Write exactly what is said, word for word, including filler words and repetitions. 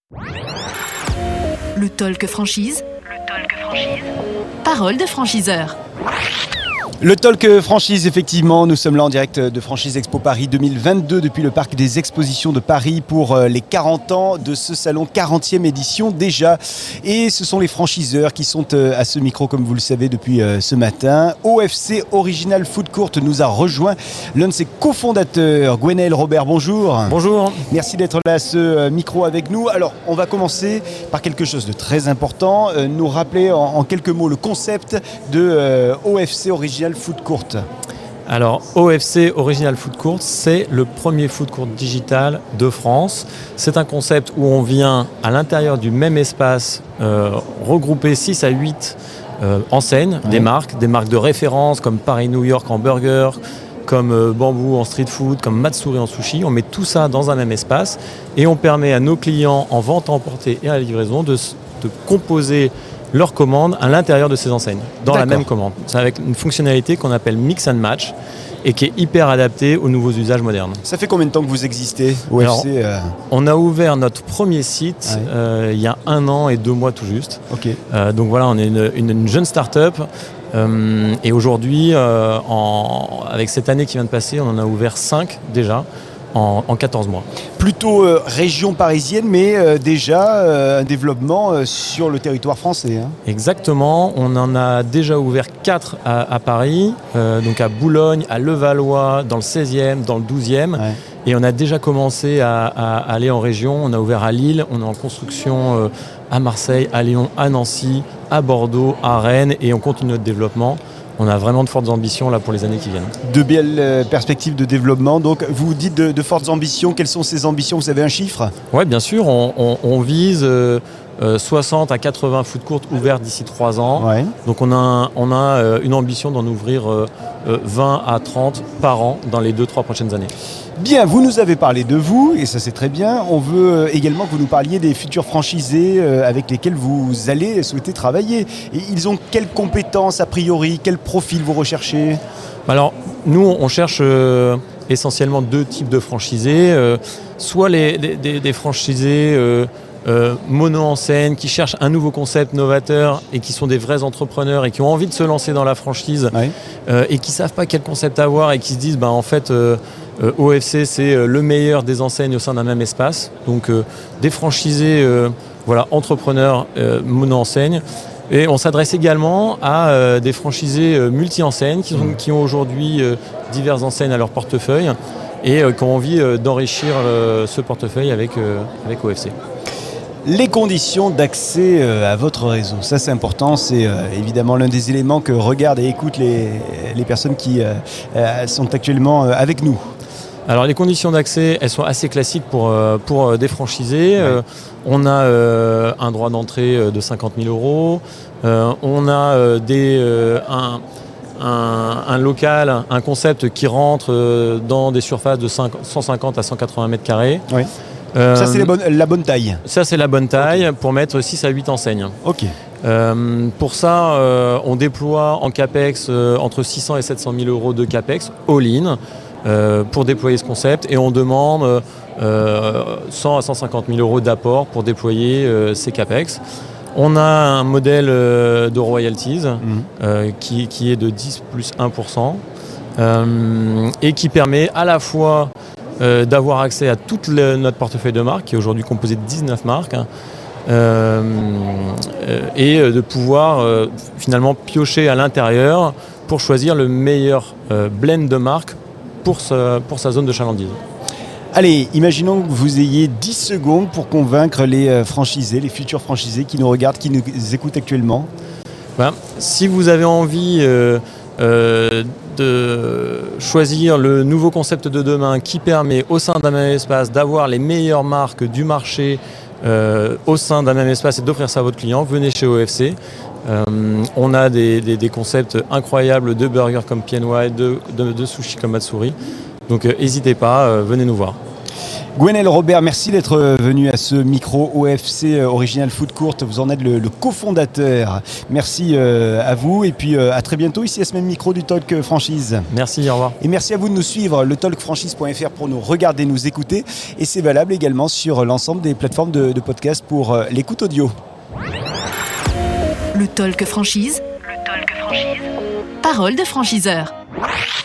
Le talk franchise. Le talk franchise. Parole de franchiseur. Le Talk Franchise, effectivement, nous sommes là en direct de Franchise Expo Paris deux mille vingt-deux depuis le parc des expositions de Paris pour les quarante ans de ce salon, quarantième édition déjà. Et ce sont les franchiseurs qui sont à ce micro, comme vous le savez, depuis ce matin. O F C Original Food Court nous a rejoint l'un de ses cofondateurs, Gwenaël Robert, bonjour. Bonjour. Merci d'être là à ce micro avec nous. Alors, on va commencer par quelque chose de très important, nous rappeler en, en quelques mots le concept de euh, O F C Original Food Court. Alors, O F C Original Food Court, c'est le premier food court digital de France. C'est un concept où on vient à l'intérieur du même espace euh, regrouper six à huit euh, enseignes, ouais. des marques, des marques de référence comme Paris-New York en burger, comme euh, Bambou en street food, comme Matsuri en sushi. On met tout ça dans un même espace et on permet à nos clients en vente à emporter et à la livraison de, de composer leurs commandes à l'intérieur de ces enseignes, dans D'accord. la même commande. C'est avec une fonctionnalité qu'on appelle Mix and Match et qui est hyper adaptée aux nouveaux usages modernes. Ça fait combien de temps que vous existez, O F C? Alors, euh... On a ouvert notre premier site ouais. euh, il y a un an et deux mois tout juste. Okay. Euh, donc voilà, on est une, une, une jeune start-up euh, et aujourd'hui, euh, en, avec cette année qui vient de passer, on en a ouvert cinq déjà. En, en quatorze mois. Plutôt euh, région parisienne, mais euh, déjà euh, un développement euh, sur le territoire français. Hein. Exactement, on en a déjà ouvert quatre à, à Paris, euh, donc à Boulogne, à Levallois, dans le seizième, dans le douzième. Ouais. Et on a déjà commencé à, à aller en région, on a ouvert à Lille, on est en construction euh, à Marseille, à Lyon, à Nancy, à Bordeaux, à Rennes, et on continue notre développement. On a vraiment de fortes ambitions là pour les années qui viennent. De belles euh, perspectives de développement. Donc, vous dites de, de fortes ambitions. Quelles sont ces ambitions? Vous avez un chiffre? Oui, bien sûr. On, on, on vise euh, euh, soixante à quatre-vingts food courts ouverts d'ici trois ans. Ouais. Donc, on a, on a euh, une ambition d'en ouvrir euh, euh, vingt à trente par an dans les deux trois prochaines années. Bien, vous nous avez parlé de vous, et ça c'est très bien. On veut également que vous nous parliez des futurs franchisés avec lesquels vous allez souhaiter travailler. Et ils ont quelles compétences a priori, quel profil vous recherchez? Alors, nous on cherche euh, essentiellement deux types de franchisés. Euh, soit les, des, des franchisés euh, euh, mono-enseigne qui cherchent un nouveau concept novateur et qui sont des vrais entrepreneurs et qui ont envie de se lancer dans la franchise ouais. euh, et qui ne savent pas quel concept avoir et qui se disent bah, en fait euh, Euh, O F C, c'est euh, le meilleur des enseignes au sein d'un même espace. Donc, euh, des franchisés, euh, voilà, entrepreneurs, euh, mono-enseignes. Et on s'adresse également à euh, des franchisés euh, multi-enseignes qui, mmh. qui ont aujourd'hui euh, diverses enseignes à leur portefeuille et euh, qui ont envie euh, d'enrichir euh, ce portefeuille avec, euh, avec O F C. Les conditions d'accès à votre réseau, ça c'est important, c'est évidemment l'un des éléments que regardent et écoutent les, les personnes qui sont actuellement avec nous. Alors les conditions d'accès, elles sont assez classiques pour, pour des franchisés. Ouais. On a euh, un droit d'entrée de cinquante mille euros, euh, on a euh, des, euh, un, un, un local, un concept qui rentre dans des surfaces de cent cinquante à cent quatre-vingts mètres carrés. Oui. Euh, ça, c'est la bonne, la bonne taille. Ça, c'est la bonne taille okay. pour mettre six à huit enseignes. Ok. Euh, pour ça, euh, on déploie en CAPEX euh, entre six cents et sept cent mille euros de CAPEX all-in euh, pour déployer ce concept et on demande euh, cent à cent cinquante mille euros d'apport pour déployer euh, ces CAPEX. On a un modèle euh, de royalties mmh. euh, qui, qui est de dix plus un pour cent euh, et qui permet à la fois Euh, d'avoir accès à toute le, notre portefeuille de marques, qui est aujourd'hui composé de dix-neuf marques, hein, euh, euh, et de pouvoir euh, finalement piocher à l'intérieur pour choisir le meilleur euh, blend de marques pour, ce, pour sa zone de chalandise. Allez, imaginons que vous ayez dix secondes pour convaincre les franchisés, les futurs franchisés qui nous regardent, qui nous écoutent actuellement. Ben, si vous avez envie euh, euh, de choisir le nouveau concept de demain qui permet au sein d'un même espace d'avoir les meilleures marques du marché euh, au sein d'un même espace et d'offrir ça à votre client, venez chez O F C. Euh, on a des, des, des concepts incroyables de burgers comme P N Y, de, de, de sushi comme Matsuri. Donc n'hésitez euh, pas, euh, venez nous voir. Gwenaël Robert, merci d'être venu à ce micro O F C Original Food Court. Vous en êtes le, le cofondateur. Merci euh, à vous et puis euh, à très bientôt ici à ce même micro du Talk Franchise. Merci, au revoir. Et merci à vous de nous suivre, le talk franchise point f r pour nous regarder, nous écouter. Et c'est valable également sur l'ensemble des plateformes de, de podcast pour euh, l'écoute audio. Le Talk Franchise. Le Talk Franchise. Parole de franchiseur.